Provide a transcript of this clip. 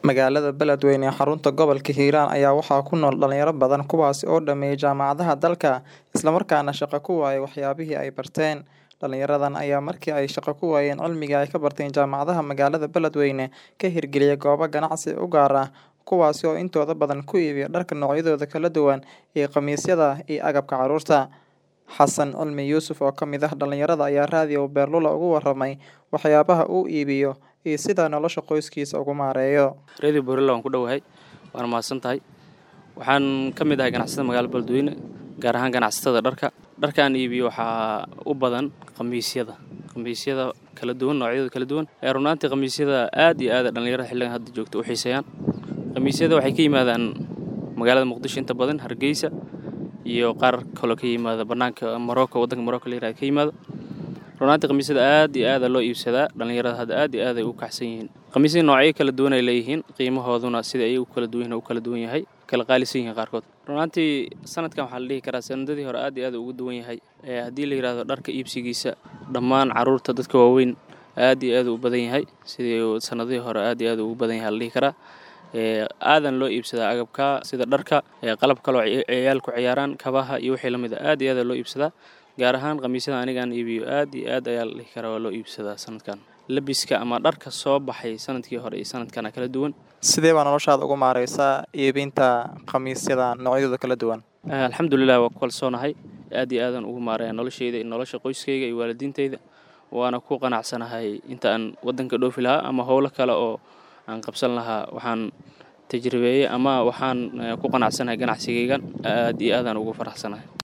Magaalada Beledweyne ee xarunta gobolka Hiiraan ayaa waxaa ku nool dhalinyaro badan kuwaas oo dhameeyay jaamacadaha dalka isla markaana shaqo ku waayay waxyaabihii ay barteen. Dhalinyaradan ayaa markii ay shaqo ku waayeen cilmiga ay ka barteen jaamacadaha magaalada Beledweyne ka hirgeliyay goobo ganacsi u gaar ah kuwaas oo intooda badan ku iibiya dharka noocyadooda kala duwan iyo khamiisyada iyo agabka carruurta. Xasan Cilmi Yuusuf oo ka mid ah dhalinyarada ayaa raadiyo Beerlula uga warramay waxyaabaha uu iibiyo iyo sida nolosha qoyskiisa ugu maareeyo. Radio Beerlula waan ku dhowahay waan mahadsantahay. Waxaan ka mid ahay ganacsatada magaalada Beledweyne gaar ahaan ganacsatada dharka. Dharka aan iibiyo waxaa u badan khamiisyada kala duwan noocyadooda kala duwan. Runaantii khamiisyada aad iyo aad dhalinyarada xilligan hadda joogto u xiiseeyaan. Khamiisyada waxay ka yimaadaan magaalada Muqdisho inta badan Hargeysa iyo qaar kale ka yimaada banaanka Morocco wadanka Morocco leeyahay ka yimaado. Runaantii khamiisyada aad iyo aad loo iibsadaa dhalinyarada hadda aad iyo aad ay u kacsan yihiin. Khamiisyada noocyo kala duwan ay leeyihiin qiimahooduna sida ay u kala duwan yahay kala qaalisan yihiin qaarkood. Runaantii sanadkan waxaa la dhihi karaa sanadadii hore aad iyo aad ugu duwan yahay. Haddii la yiraahdo dharka iibsigiisa dhammaan carruurta dadka waaweyn aad iyo aad u badan yahay sidii sanadihii hore aad iyo aad ugu badan yahay la dhihi karaa. Aadan loo iibsadaa agabka sida dharka qalab kale oo ciyaalku ciyaaraan kabaha iyo wixii la mid ah aad iyo aad loo iibsadaa gaar ahaan khamiisyada aniga aan iibiyo aad iyo aad ayaa la dhihi karaa waa loo iibsadaa sanadkan. Labiska ama dharka soo baxay sanadkii hore iyo sanadkan kala duwan. Sidee baa noloshaada ugu maareysaa iibinta khamiisyada noocyadooda kala duwan? Alxamdulillaah waa ku kalsoonahay aad iyo aadan ugu maareeyaa noloshayda iyo nolosha qoyskayga iyo waalidiintayda waana ku qanacsanahay inta aan wadanka dhoofi lahaa ama howlo kale oo aan qabsan lahaa waxaan tajribeeyay ama waxaan ku qanacsanahay ganacsigaygan aad iyo aad ugu faraxsanahay.